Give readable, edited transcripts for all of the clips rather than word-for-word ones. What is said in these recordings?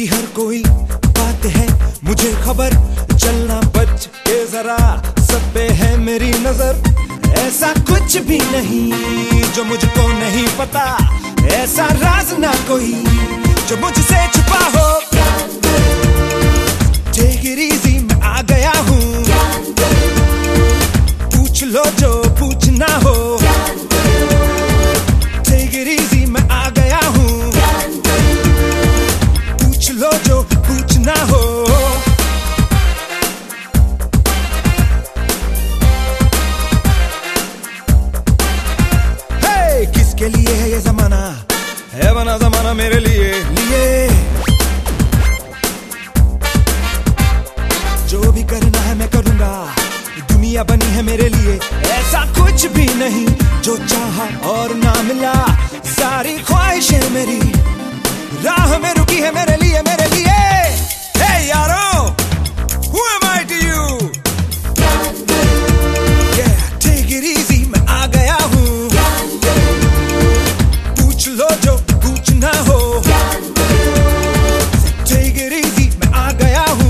हर कोई बात है मुझे खबर, चलना बच के जरा, सब पे है मेरी नजर। ऐसा कुछ भी नहीं जो मुझको नहीं पता, ऐसा राज ना कोई जो मुझसे छुपा हो। Take it easy, मैं आ गया हूँ, पूछ लो जो पूछना हो। Take it easy, मैं आ गया हूँ, पूछ लो जो पूछना हो। Hey, किसके लिए है ये जमाना, है बना जमाना मेरे लिए। जो भी करना है मैं करूंगा, दुनिया बनी है मेरे लिए। ऐसा कुछ भी नहीं जो चाहा और ना मिला, सारी ख्वाहिशें मेरी राह में रुकी है मेरे लिए, मेरे लिए। Hey यारो, who am I to you? Yeah, take it easy, मैं आ गया हूँ, पूछ लो जो पूछना हो। Take it easy, मैं आ गया हूँ।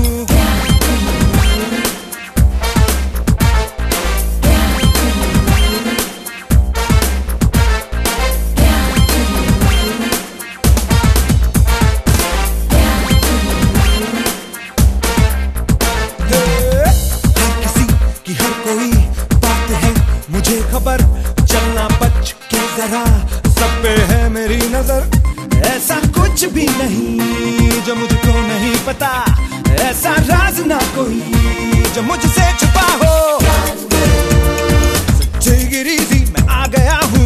हर कोई बात है मुझे खबर, चलना बच के जरा, सब पे है मेरी नजर। ऐसा कुछ भी नहीं जो मुझको नहीं पता, ऐसा राज ना कोई जो मुझसे छुपा हो। Take it easy, मैं आ गया हूँ,